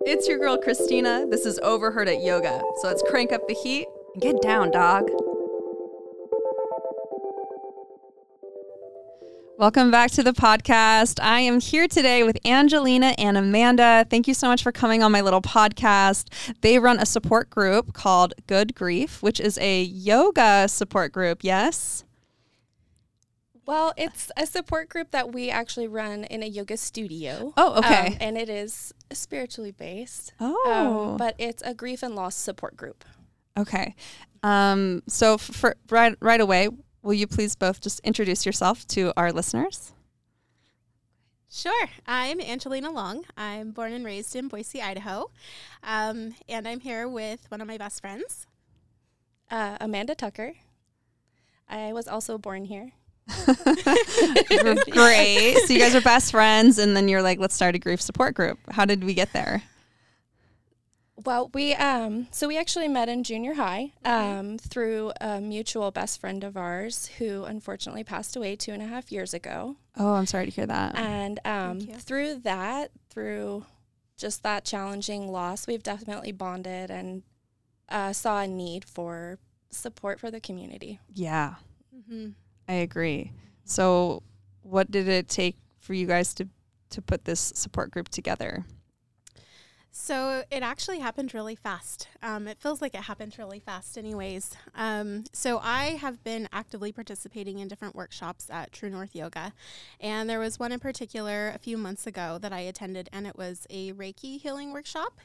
It's your girl, Christina. This is Overheard at Yoga. So let's crank up the heat and get down, dog. Welcome back to the podcast. I am here today with Angelina and Amanda. Thank you so much for coming on my little podcast. They run a support group called Good Grief, which is a yoga support group, yes? Well, it's a support group that we actually run in a yoga studio. Oh, okay. And it is spiritually based. Oh. But it's a grief and loss support group. Okay. So for right away, will you please both just introduce yourself to our listeners? Sure. I'm Angelina Long. I'm born and raised in Boise, Idaho. And I'm here with one of my best friends. Amanda Tucker. I was also born here. Great. So you guys are best friends, and then you're like, let's start a grief support group. How did we get there? Well, we actually met in junior high through a mutual best friend of ours who unfortunately passed away 2.5 years ago. Oh, I'm sorry to hear that. And through just that challenging loss, we've definitely bonded and saw a need for support for the community. Yeah, Mm-hmm. I agree. So what did it take for you guys to put this support group together? So it actually happened really fast. It feels like it happened really fast anyways. So I have been actively participating in different workshops at True North Yoga. And there was one in particular a few months ago that I attended, and it was a Reiki healing workshop.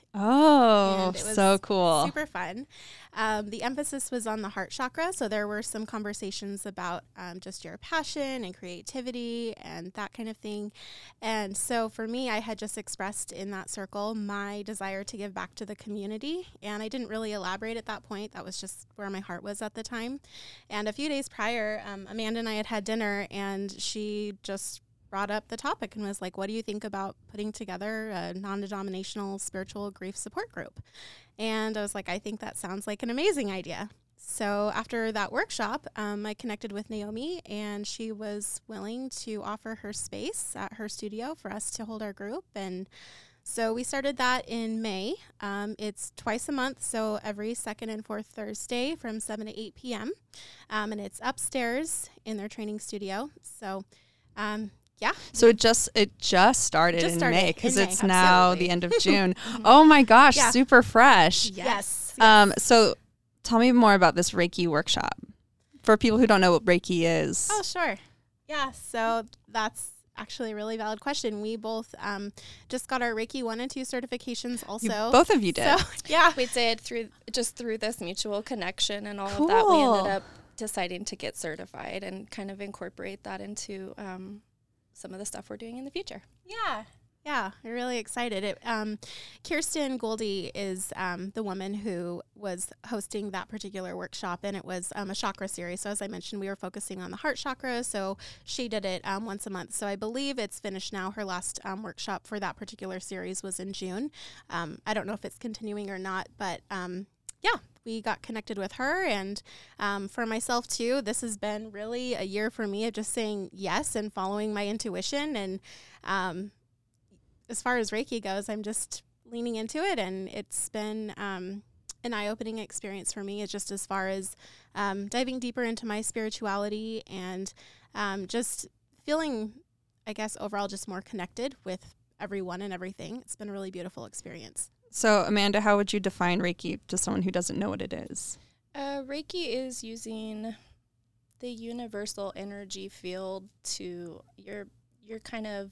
Oh, And it was so cool. Super fun. The emphasis was on the heart chakra. So there were some conversations about just your passion and creativity and that kind of thing. And so for me, I had just expressed in that circle my desire to give back to the community, and I didn't really elaborate at that point. That was just where my heart was at the time. And a few days prior, Amanda and I had dinner, and she just brought up the topic and was like, what do you think about putting together a non-denominational spiritual grief support group? And I was like, I think that sounds like an amazing idea. So after that workshop, I connected with Naomi, and she was willing to offer her space at her studio for us to hold our group. And so we started that in May. It's twice a month, so every second and fourth Thursday from 7 to 8 p.m. And it's upstairs in their training studio. So, yeah. So it just started in May, because it's now absolutely. the end of June. Oh my gosh, Yeah. super fresh. Yes. So tell me more about this Reiki workshop for people who don't know what Reiki is. Oh, sure. Yeah, so that's actually a really valid question. We both just got our Reiki 1 and 2 certifications also. Both of you did. So, yeah. We did through this mutual connection and all Cool. of that. We ended up deciding to get certified and kind of incorporate that into some of the stuff we're doing in the future. Yeah. Yeah, I'm really excited. Kirsten Goldie is the woman who was hosting that particular workshop, and it was a chakra series. So as I mentioned, we were focusing on the heart chakra, so she did it once a month. So I believe it's finished now. Her last workshop for that particular series was in June. I don't know if it's continuing or not, but yeah, we got connected with her. And for myself, too, this has been really a year for me of just saying yes and following my intuition. And as far as Reiki goes, I'm just leaning into it, and it's been an eye-opening experience for me. It's just as far as diving deeper into my spirituality and just feeling, I guess, overall just more connected with everyone and everything. It's been a really beautiful experience. So Amanda, how would you define Reiki to someone who doesn't know what it is? Reiki is using the universal energy field to you're kind of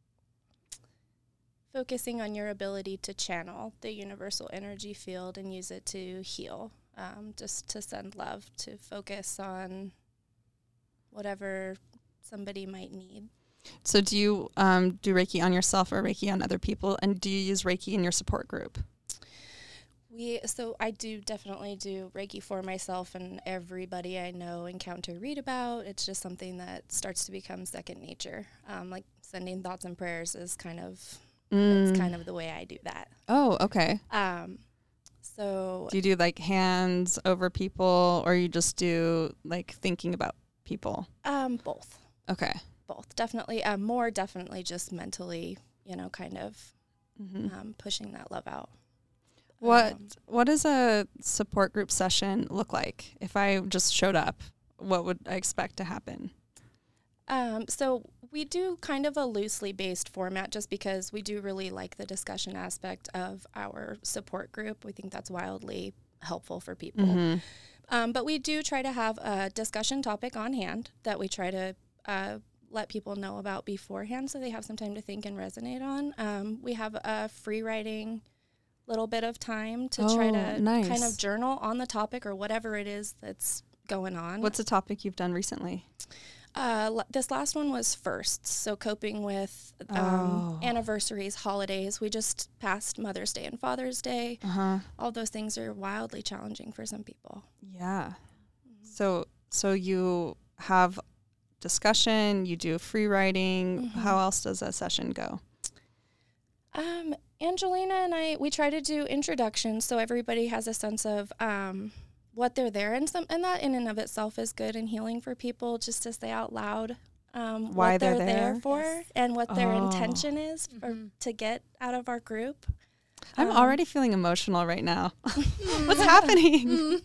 focusing on your ability to channel the universal energy field and use it to heal, just to send love, to focus on whatever somebody might need. So do you do Reiki on yourself or Reiki on other people? And do you use Reiki in your support group? So I do definitely do Reiki for myself and everybody I know, encounter, read about. It's just something that starts to become second nature. Like sending thoughts and prayers is kind of it's kind of the way I do that. Oh, okay. So do you do like hands over people, or you just do like thinking about people? Both. Okay. Both. Definitely, more definitely just mentally, kind of pushing that love out. What does a support group session look like? If I just showed up, what would I expect to happen? So we do kind of a loosely based format just because we do really like the discussion aspect of our support group. We think that's wildly helpful for people. But we do try to have a discussion topic on hand that we try to let people know about beforehand so they have some time to think and resonate on. We have a free writing little bit of time to try to kind of journal on the topic or whatever it is that's going on. What's a topic you've done recently? This last one was firsts, so coping with anniversaries, holidays. We just passed Mother's Day and Father's Day. All those things are wildly challenging for some people. Yeah. So you have discussion, you do free writing. How else does a session go? Angelina and I, we try to do introductions so everybody has a sense of what they're there, and that in and of itself is good and healing for people, just to say out loud why what they're there for Yes. and what their intention is to get out of our group. I'm already feeling emotional right now. What's happening?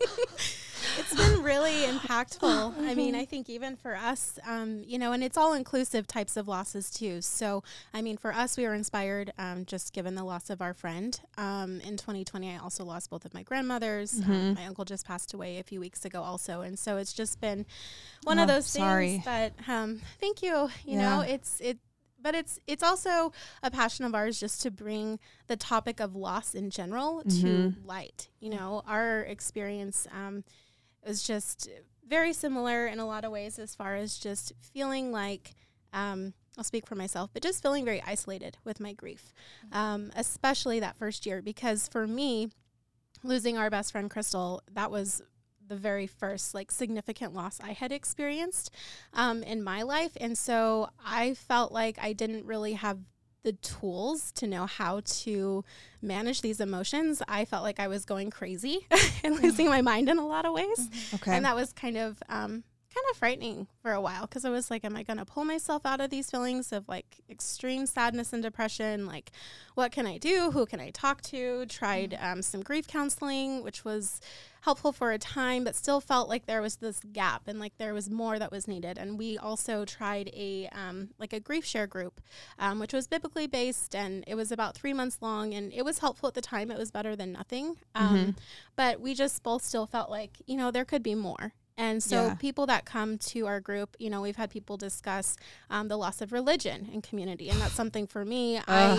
It's been really impactful. I mean, I think even for us, and it's all inclusive types of losses too. So, I mean, for us, we were inspired just given the loss of our friend. In 2020, I also lost both of my grandmothers. My uncle just passed away a few weeks ago also. And so it's just been one of those things that, thank you. You know, but it's also a passion of ours just to bring the topic of loss in general to light. You know, our experience, it was just very similar in a lot of ways as far as just feeling like, I'll speak for myself, but just feeling very isolated with my grief, especially that first year. Because for me, losing our best friend, Crystal, that was the very first significant loss I had experienced in my life. And so I felt like I didn't really have the tools to know how to manage these emotions. I felt like I was going crazy and losing my mind in a lot of ways. Okay. And that was kind of frightening for a while, because I was like, am I going to pull myself out of these feelings of extreme sadness and depression? What can I do? Who can I talk to? Tried some grief counseling, which was helpful for a time, but still felt like there was this gap and there was more that was needed. And we also tried a grief share group, which was biblically based, and it was about 3 months long, and it was helpful at the time. It was better than nothing. But we just both still felt like, there could be more. And so people that come to our group, we've had people discuss the loss of religion in community. And that's something for me. I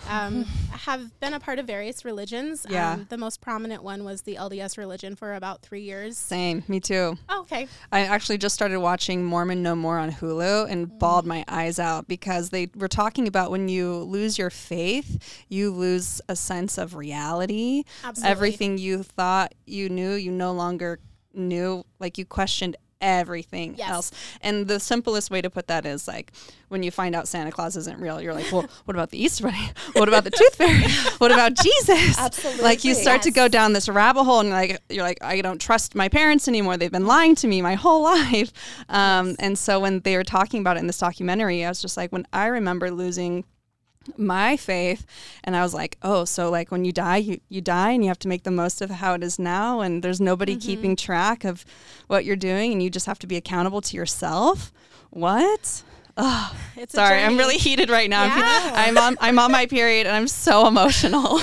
have been a part of various religions. The most prominent one was the LDS religion for about 3 years. Same. Me too. Oh, okay. I actually just started watching Mormon No More on Hulu and bawled my eyes out, because they were talking about when you lose your faith, you lose a sense of reality. Absolutely. Everything you thought you knew, you no longer knew. You questioned everything else. And the simplest way to put that is when you find out Santa Claus isn't real, you're like, well, what about the Easter Bunny? What about the Tooth Fairy? What about Jesus? Absolutely. You start to go down this rabbit hole, and you're like, I don't trust my parents anymore. They've been lying to me my whole life. And so when they were talking about it in this documentary, I was just like, when I remember losing my faith, and I was like, oh, so when you die, you die, and you have to make the most of how it is now, and there's nobody keeping track of what you're doing, and you just have to be accountable to yourself. What? Oh, it's sorry, I'm really heated right now. Yeah. I'm on my period, and I'm so emotional.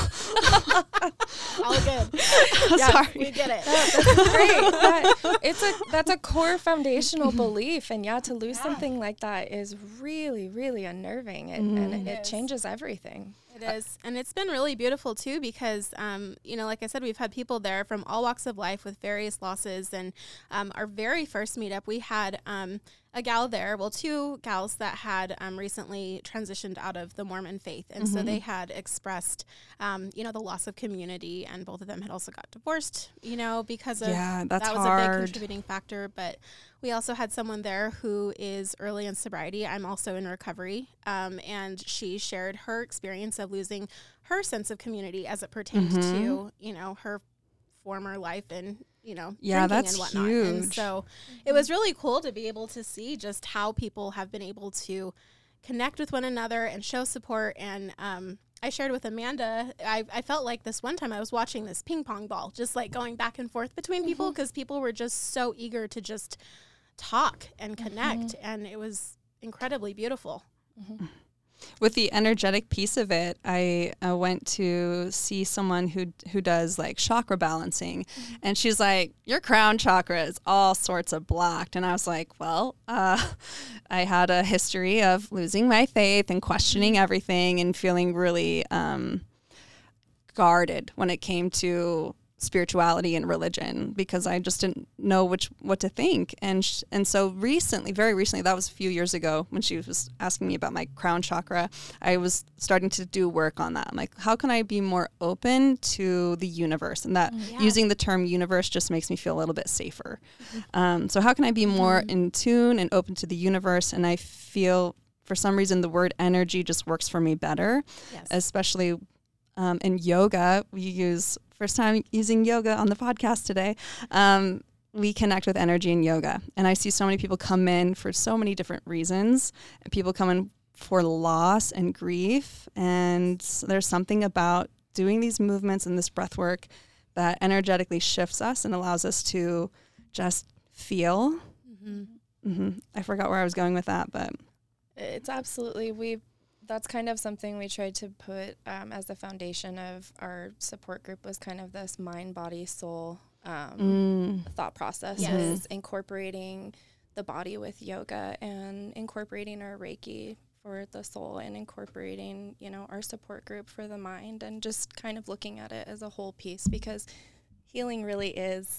All good. Sorry, we get it. Great. That's a core foundational belief, and to lose something like that is really, really unnerving, and it changes everything. It is. And it's been really beautiful too, because, like I said, we've had people there from all walks of life with various losses. And our very first meetup, we had a gal there, two gals that had recently transitioned out of the Mormon faith. And so they had expressed, the loss of community, and both of them had also got divorced, because of that was hard. a big contributing factor. But we also had someone there who is early in sobriety. I'm also in recovery. And she shared her experience of losing her sense of community as it pertained to, her former life and, drinking that's and whatnot. huge. And so it was really cool to be able to see just how people have been able to connect with one another and show support. And I shared with Amanda, I felt like this one time I was watching this ping pong ball, just like going back and forth between people, because people were just so eager to just talk and connect. And it was incredibly beautiful. With the energetic piece of it, I went to see someone who does like chakra balancing, and she's like, your crown chakra is all sorts of blocked. And I was like, well, I had a history of losing my faith and questioning everything and feeling really guarded when it came to spirituality and religion, because I just didn't know what to think. And so recently, very recently, that was a few years ago when she was asking me about my crown chakra, I was starting to do work on that. I'm like, how can I be more open to the universe? And that using the term universe just makes me feel a little bit safer. So how can I be more in tune and open to the universe? And I feel for some reason the word energy just works for me better, especially in yoga. We use first time using yoga on the podcast today. We connect with energy in yoga. And I see so many people come in for so many different reasons. People come in for loss and grief. And there's something about doing these movements and this breath work that energetically shifts us and allows us to just feel. I forgot where I was going with that, but it's absolutely, that's kind of something we tried to put as the foundation of our support group, was kind of this mind, body, soul thought process. Is incorporating the body with yoga and incorporating our Reiki for the soul and incorporating, our support group for the mind, and just kind of looking at it as a whole piece, because healing really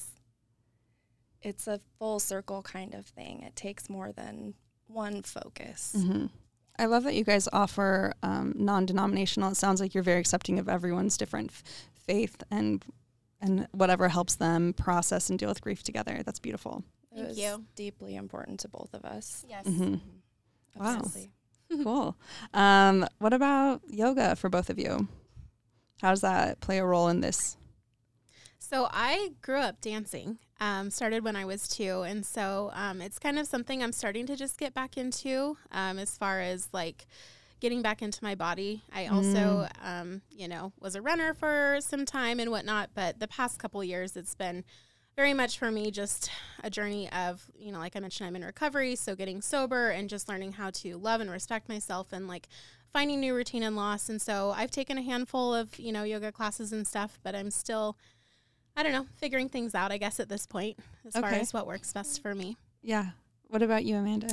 it's a full circle kind of thing. It takes more than one focus. I love that you guys offer non-denominational. It sounds like you're very accepting of everyone's different faith and whatever helps them process and deal with grief together. That's beautiful. Thank you. Deeply important to both of us. Yes. Wow. Cool. What about yoga for both of you? How does that play a role in this? So I grew up dancing, started when I was 2. And so it's kind of something I'm starting to just get back into as far as like getting back into my body. I also, was a runner for some time and whatnot. But the past couple years, it's been very much for me just a journey of, like I mentioned, I'm in recovery. So getting sober and just learning how to love and respect myself and like finding new routine and loss. And so I've taken a handful of, yoga classes and stuff, but I'm still, I don't know, figuring things out, I guess, at this point, as far as what works best for me. Yeah. What about you, Amanda?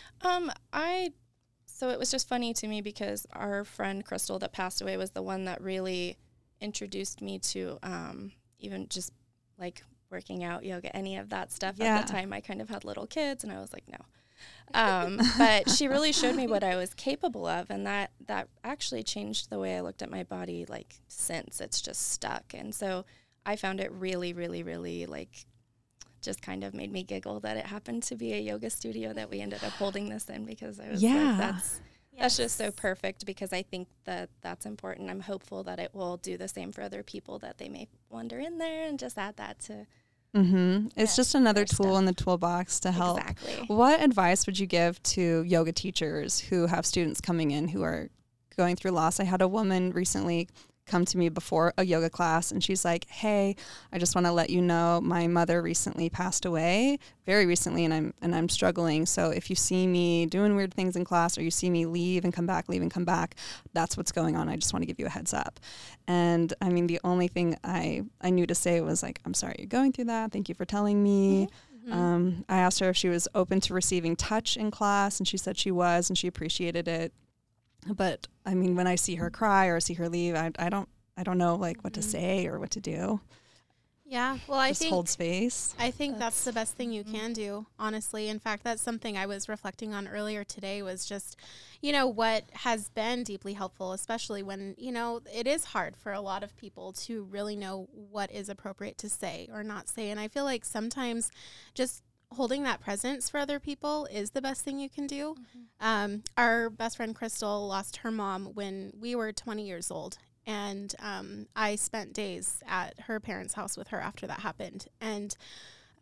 So it was just funny to me because our friend Crystal that passed away was the one that really introduced me to even just like working out, yoga, any of that stuff. At the time, I kind of had little kids, and I was like, no. But she really showed me what I was capable of, and that actually changed the way I looked at my body, like, since it's just stuck. And so I found it really, really, really, like, just kind of made me giggle that it happened to be a yoga studio that we ended up holding this in, because I was like, that's just so perfect, because I think that that's important. I'm hopeful that it will do the same for other people, that they may wander in there and just add that to. It's just another tool in the toolbox to help. Exactly. What advice would you give to yoga teachers who have students coming in who are going through loss? I had a woman recently come to me before a yoga class, and she's like, hey, I just want to let you know my mother recently passed away, very recently, and I'm struggling. So if you see me doing weird things in class, or you see me leave and come back, that's what's going on. I just want to give you a heads up. And I mean, the only thing I knew to say was like, I'm sorry you're going through that. Thank you for telling me. I asked her if she was open to receiving touch in class, and she said she was, and she appreciated it. But I mean, when I see her cry or see her leave, I don't know like what to say or what to do. Yeah, well, I think hold space. I think that's the best thing you can do, honestly. In fact, that's something I was reflecting on earlier today, was just, what has been deeply helpful, especially when, it is hard for a lot of people to really know what is appropriate to say or not say. And I feel like sometimes just holding that presence for other people is the best thing you can do. Our best friend Crystal lost her mom when we were 20 years old. And I spent days at her parents' house with her after that happened. And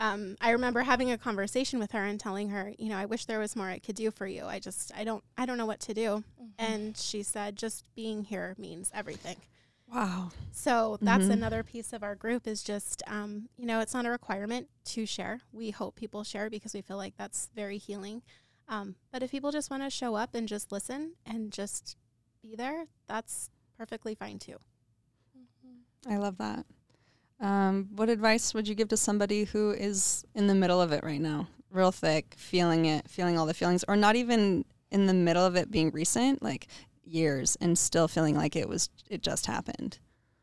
I remember having a conversation with her and telling her, I wish there was more I could do for you. I don't know what to do. And she said, just being here means everything. Wow. So that's another piece of our group is just, it's not a requirement to share. We hope people share because we feel like that's very healing. But if people just want to show up and just listen and just be there, that's perfectly fine too. I love that. What advice would you give to somebody who is in the middle of it right now, real thick, feeling all the feelings, or not even in the middle of it being recent, like years, and still feeling like it just happened?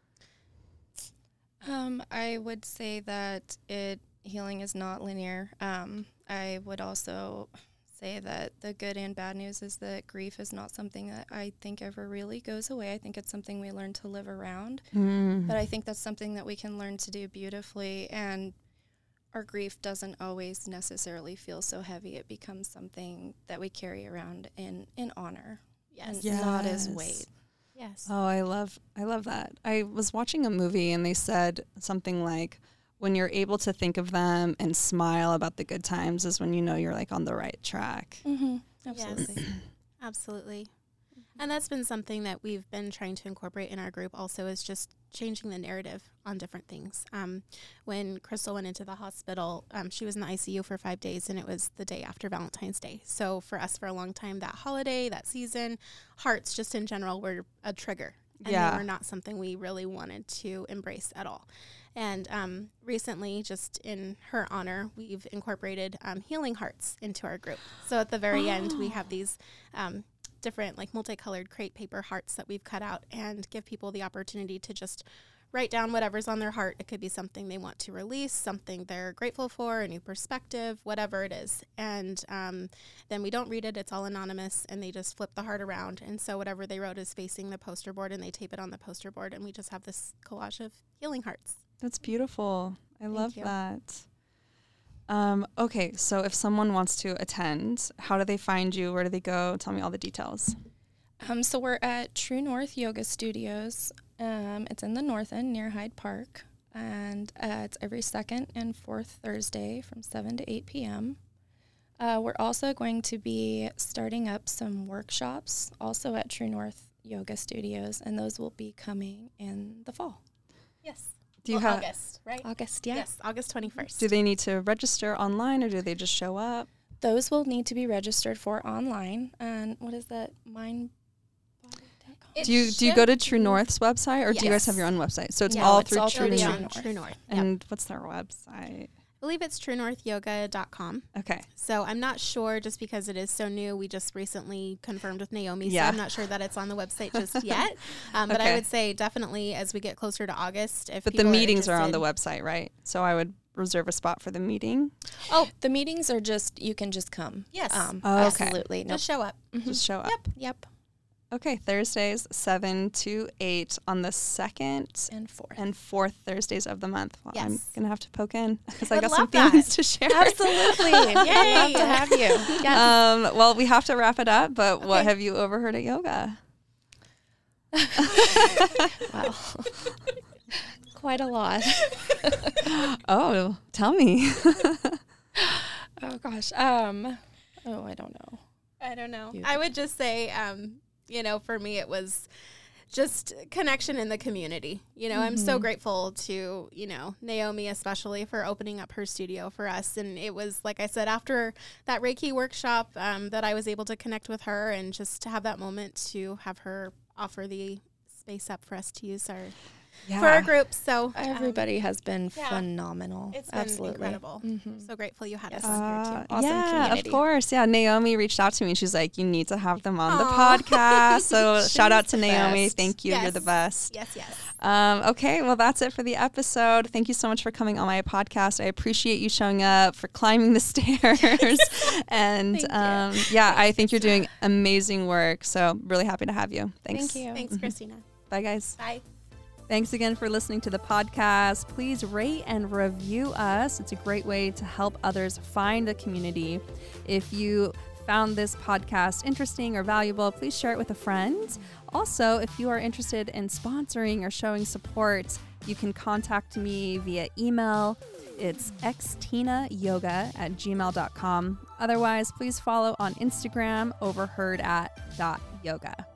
I would say that healing is not linear. I would also say that the good and bad news is that grief is not something that I think ever really goes away. I think it's something we learn to live around. But I think that's something that we can learn to do beautifully, and our grief doesn't always necessarily feel so heavy. It becomes something that we carry around in honor. Yes. And not as weight. Yes. Oh, I love that. I was watching a movie and they said something like, when you're able to think of them and smile about the good times is when you know you're like on the right track. Absolutely. Yes. Absolutely. And that's been something that we've been trying to incorporate in our group also, is just changing the narrative on different things. When Crystal went into the hospital, she was in the ICU for 5 days, and it was the day after Valentine's Day. So for us, for a long time, that holiday, that season, hearts just in general were a trigger. And they were not something we really wanted to embrace at all. And recently, just in her honor, we've incorporated healing hearts into our group. So at the very end, we have these different like multicolored crepe paper hearts that we've cut out and give people the opportunity to just write down whatever's on their heart. It could be something they want to release, something they're grateful for, a new perspective, whatever it is. And then we don't read it. It's all anonymous, and they just flip the heart around. And so whatever they wrote is facing the poster board, and they tape it on the poster board, and we just have this collage of healing hearts. That's beautiful. I love you. that. Okay, so if someone wants to attend, how do they find you? Where do they go? Tell me all the details. So we're at True North Yoga Studios. It's in the North End near Hyde Park, and it's every second and fourth Thursday from 7 to 8 p.m. We're also going to be starting up some workshops also at True North Yoga Studios, and those will be coming in the fall. Yes. Do you have August, right? August, yeah. Yes, August 21st. Do they need to register online, or do they just show up? Those will need to be registered for online. And what is that? Mindbody.com? Do you go to True North's website, or do you guys have your own website? So it's all through True North. True North. And what's their website? I believe it's truenorthyoga.com. Okay. So I'm not sure, just because it is so new. We just recently confirmed with Naomi, so I'm not sure that it's on the website just yet. But I would say definitely as we get closer to August. But the meetings are on the website, right? So I would reserve a spot for the meeting. Oh, the meetings are you can just come. Yes. Okay. Absolutely. Just show up. Just show up. Yep. Okay, Thursdays 7 to 8 on the 2nd and 4th Thursdays of the month. Well, Yes. I'm going to have to poke in because I Would got some love that. feelings to share. Absolutely. Yay. Love to have you. Yes. Well, we have to wrap it up, but what have you overheard at yoga? Wow. Quite a lot. Oh, tell me. Oh, gosh. I don't know. I don't know. I would just say, for me, it was just connection in the community. I'm so grateful to, Naomi especially for opening up her studio for us. And it was, like I said, after that Reiki workshop that I was able to connect with her and just to have that moment to have her offer the space up for us to use for our group. So everybody has been phenomenal. It's been incredible. I'm so grateful you had us here too. Awesome community. Of course. Yeah, Naomi reached out to me and she's like, you need to have them on the podcast. So shout out to Naomi. best. Thank you. Yes. You're the best. Yes. Okay, well, that's it for the episode. Thank you so much for coming on my podcast. I appreciate you showing up, for climbing the stairs. And I think you're doing amazing work. So really happy to have you. Thanks. Thank you. Thanks, Christina. Bye, guys. Bye. Thanks again for listening to the podcast. Please rate and review us. It's a great way to help others find the community. If you found this podcast interesting or valuable, please share it with a friend. Also, if you are interested in sponsoring or showing support, You can contact me via email. It's xtinayoga@gmail.com. Otherwise, please follow on Instagram, overheard@.yoga.